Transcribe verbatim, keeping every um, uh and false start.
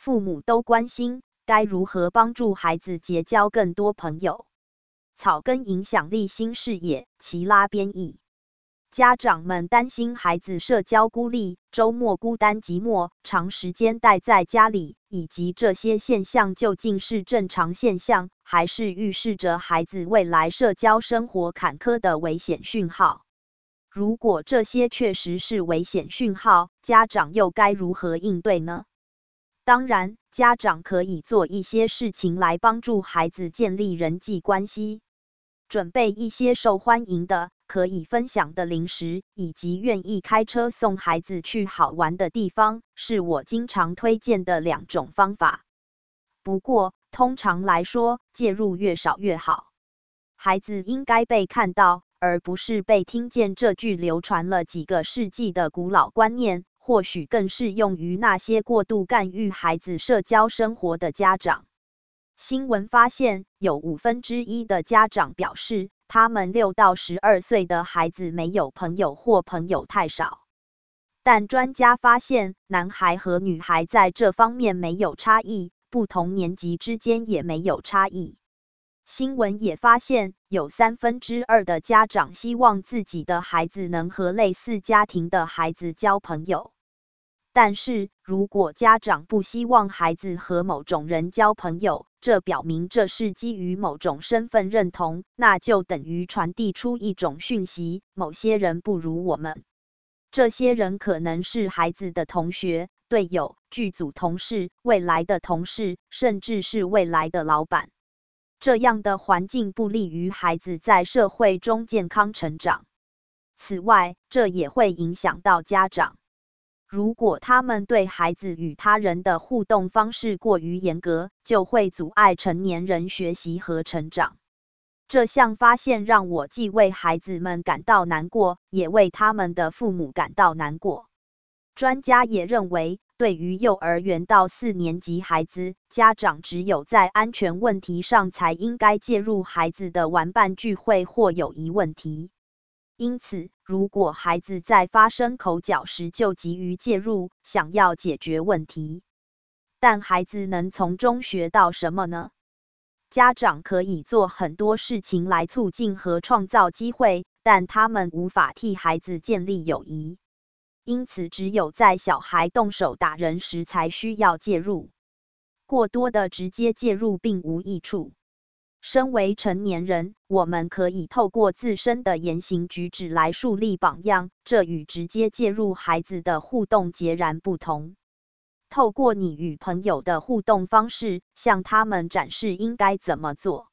父母都关心，该如何帮助孩子结交更多朋友？草根影响力新视野，齐拉编译。家长们担心孩子社交孤立，周末孤单寂寞，长时间待在家里，以及这些现象究竟是正常现象，还是预示着孩子未来社交生活坎坷的危险讯号？如果这些确实是危险讯号，家长又该如何应对呢？当然，家长可以做一些事情来帮助孩子建立人际关系，准备一些受欢迎的、可以分享的零食，以及愿意开车送孩子去好玩的地方，是我经常推荐的两种方法。不过，通常来说，介入越少越好。孩子应该被看到，而不是被听见这句流传了几个世纪的古老观念，或许更适用于那些过度干预孩子社交生活的家长。新闻发现，有五分之一的家长表示，他们六到十二岁的孩子没有朋友或朋友太少。但专家发现，男孩和女孩在这方面没有差异，不同年级之间也没有差异。新闻也发现，有三分之二的家长希望自己的孩子能和类似家庭的孩子交朋友。但是，如果家长不希望孩子和某种人交朋友，这表明这是基于某种身份认同，那就等于传递出一种讯息：某些人不如我们。这些人可能是孩子的同学、队友、剧组同事、未来的同事，甚至是未来的老板。这样的环境不利于孩子在社会中健康成长。此外，这也会影响到家长。如果他们对孩子与他人的互动方式过于严格，就会阻碍成年人学习和成长。这项发现让我既为孩子们感到难过，也为他们的父母感到难过。专家也认为，对于幼儿园到四年级孩子，家长只有在安全问题上才应该介入孩子的玩伴聚会或友谊问题。因此，如果孩子在发生口角时就急于介入，想要解决问题，但孩子能从中学到什么呢？家长可以做很多事情来促进和创造机会，但他们无法替孩子建立友谊。因此，只有在小孩动手打人时才需要介入。过多的直接介入并无益处。身为成年人，我们可以透过自身的言行举止来树立榜样，这与直接介入孩子的互动截然不同。透过你与朋友的互动方式，向他们展示应该怎么做。